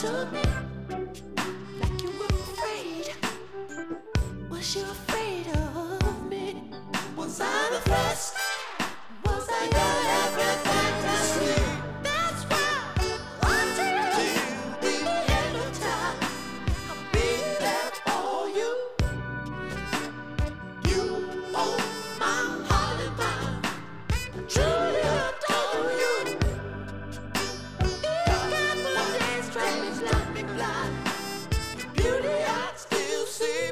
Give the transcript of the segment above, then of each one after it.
to me like you were afraid. Was you afraid of me? Was I the first? Was I your everything to see? That's why until the end of time, I'll be there for you. You own my heart and mind. I truly adore you. You got one day's dreams left me blind. Beauty I still see.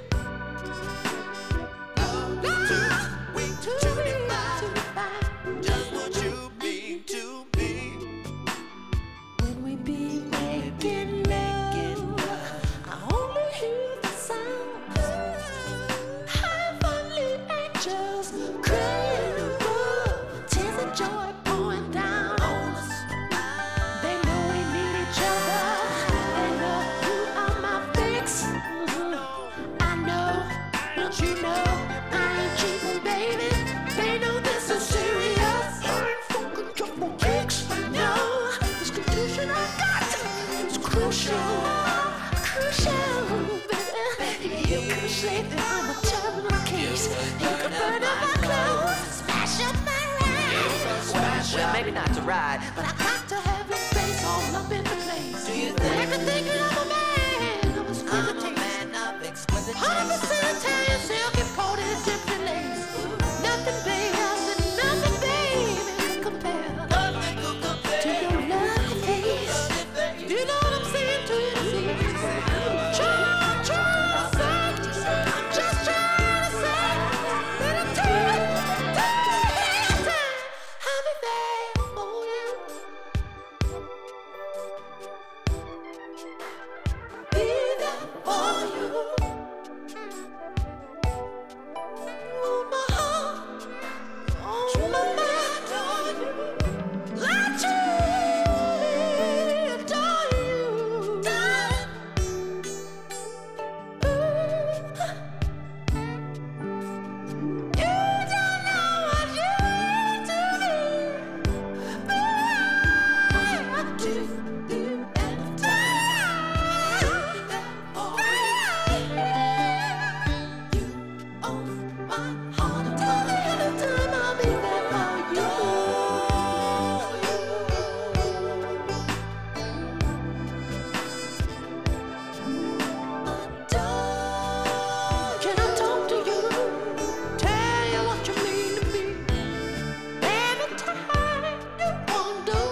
Well, maybe not to ride, but I got to have your face all up in the place. Do you think? Everything I'm a man of exquisite taste. I'm a man of exquisite taste. 100% Italian silk imported gypsy lace. Nothing, babe, nothing, baby, can compare to your lovely face. You know what I'm saying to you? Try to say, I'm just trying to say that I'm too. I'll be there for you. Be there for you. On my heart, on my mind, on you. I truly adore you, darling. You don't know what you mean to me. I do and you own my heart and mind. I'll be there for you. Can I talk to you? Tell you what you mean to me. Every time you wonder,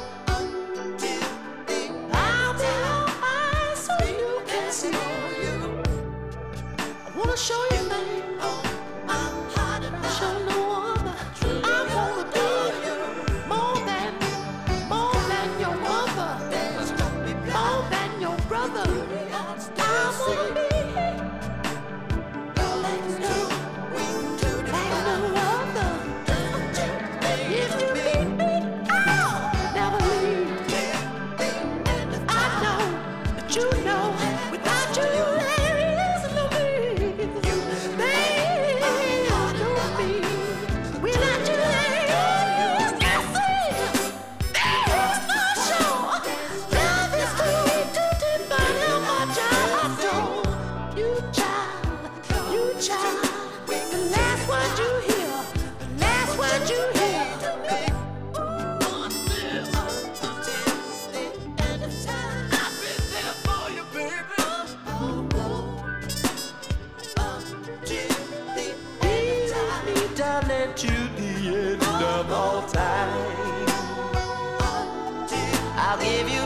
I'll be your eyes so you can see. I wanna show you things. Show no other. I wanna do you more than your mother, more than your brother. I wanna be like no other. If you need me, I'll never leave. I know that you know without you there is no me. Baby, know me. Without you there is nothing. There is no show. Love is too weak to define how much I adore you, child. You, child. The last word you hear, the last word you hear. darling, to the end of all time. I'll give you